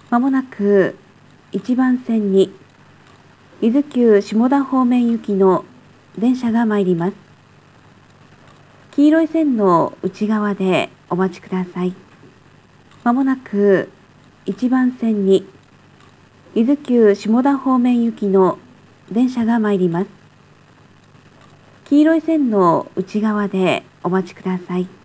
まもなく1番線に伊豆急下田方面行きの電車が参ります。黄色い線の内側でお待ちください。まもなく1番線に伊豆急下田方面行きの電車が参ります。黄色い線の内側でお待ちください。